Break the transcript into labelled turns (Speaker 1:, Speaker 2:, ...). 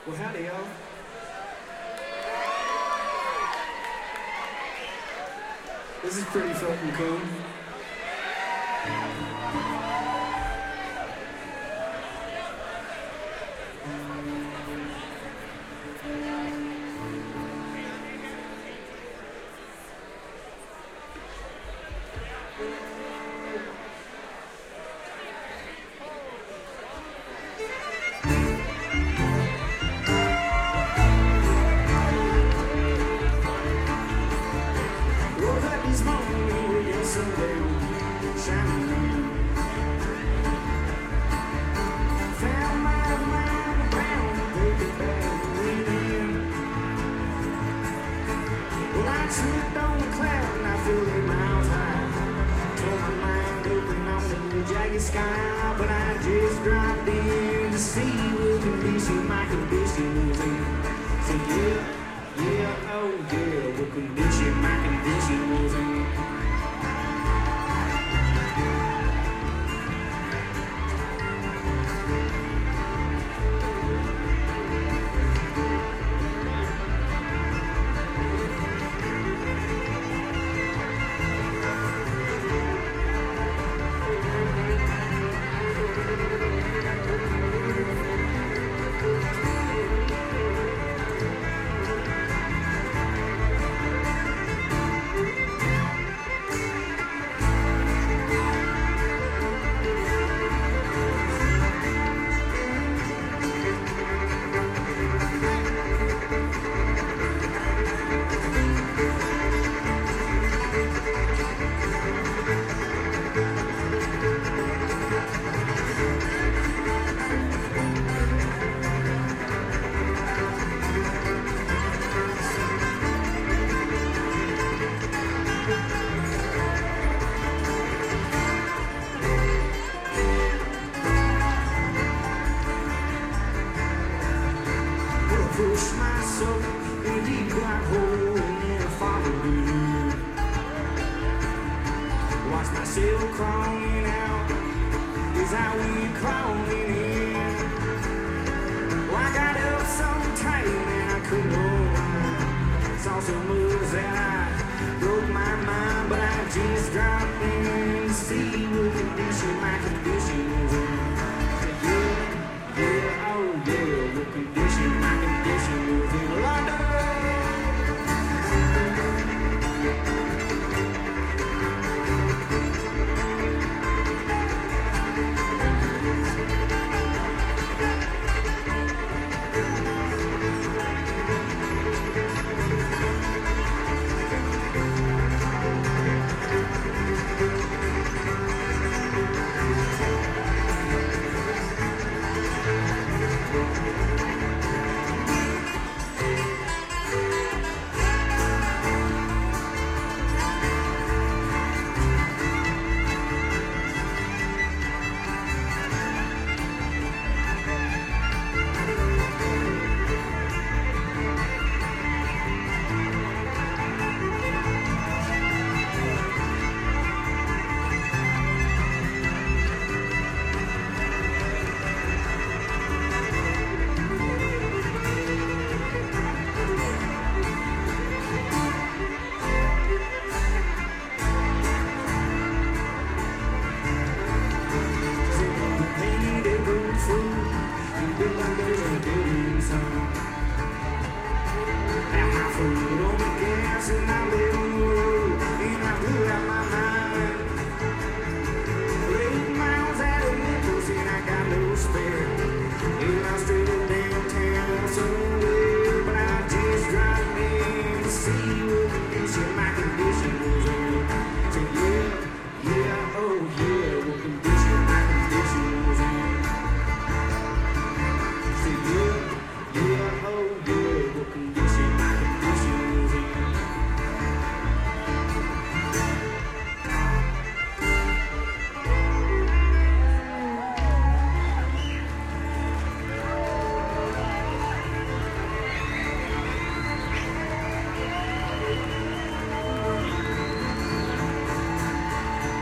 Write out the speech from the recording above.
Speaker 1: Well, howdy, y'all. This is pretty fucking cool. Slipped on the cloud and I feel it miles high. Tore my mind open on the blue jagged sky, but I just dropped in to see what condition my condition was in. So yeah, oh yeah, what condition my condition was in. Push myself in a deep black hole and then follow you. Watch myself crawling out as I went crawling in. Well, I got up so tight and I couldn't hold. Saw so much that I broke my mind, but I just dropped in to see what condition my condition was.